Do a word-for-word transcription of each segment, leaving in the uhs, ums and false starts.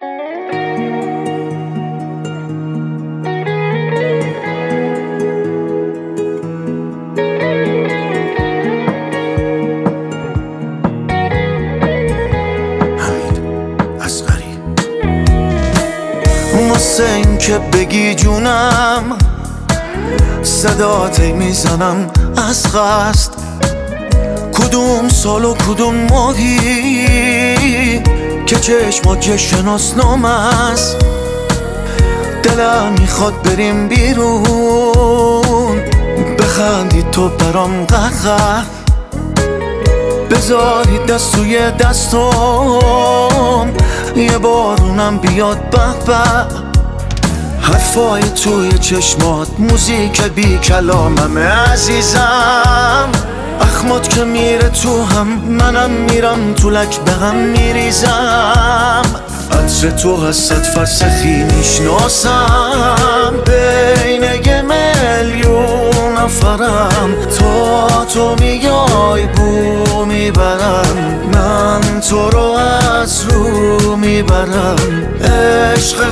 واسه این که بگی جونم صداتی میزنم از قصد، کدوم سال و کدوم ماهی که چشمات شناسنامه است. دلم میخواد بریم بیرون، بخندی تو برام قهقه، بذاری دست توی دستم، یه بارونم بیاد به به. حرفای توی چشمات موزیک بی کلاممه عزیزم، اخمات که میره تو هم منم میرم تو لک به هم میریزم. عطر تو هست فرسخی میشناسم، بین یه میلیون نفرم، تا تو میای بو میبرم، من تو رو از رو میبرم. عشق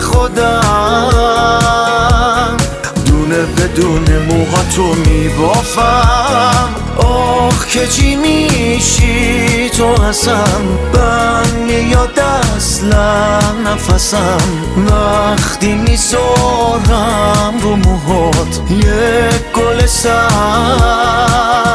خودم دونه بدون موها تو میبافم، آخ که چی میشی تو هستم، من میاد اصلا نفسم وقتی میذارم رو موهات یک گل سر.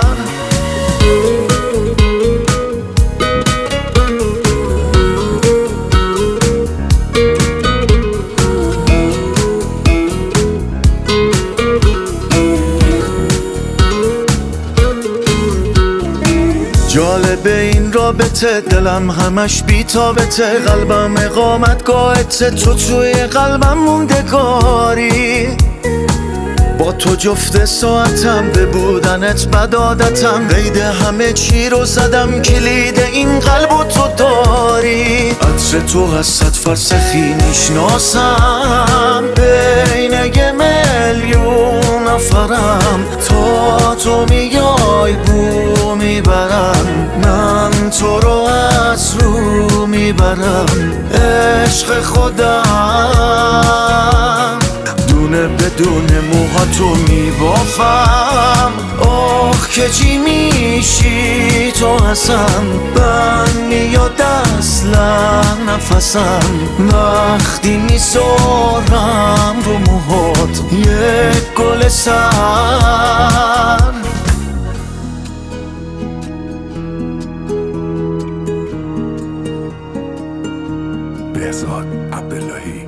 جالبه این رابطه، دلم همش بی‌تابته، قلبم اقامتگاهته، تو توی قلبم موندگاری. با تو جفت ساعتم، به بودنت بد عادتم، قید همه چی رو زدم، کلید این قلبو تو داری. عطر تو هست فرسخی میشناسم، بین یه میلیون نفرم، تا تو میای بو میبرم، من تو رو از رو میبرم. عشق خودم دونه بدون موها تو میبافم، آخ که چی میشی تو هستم، من میاد اصلا نفسم وقتی میذارم رو موهات یک گل سر. بهزاد عبداللهی.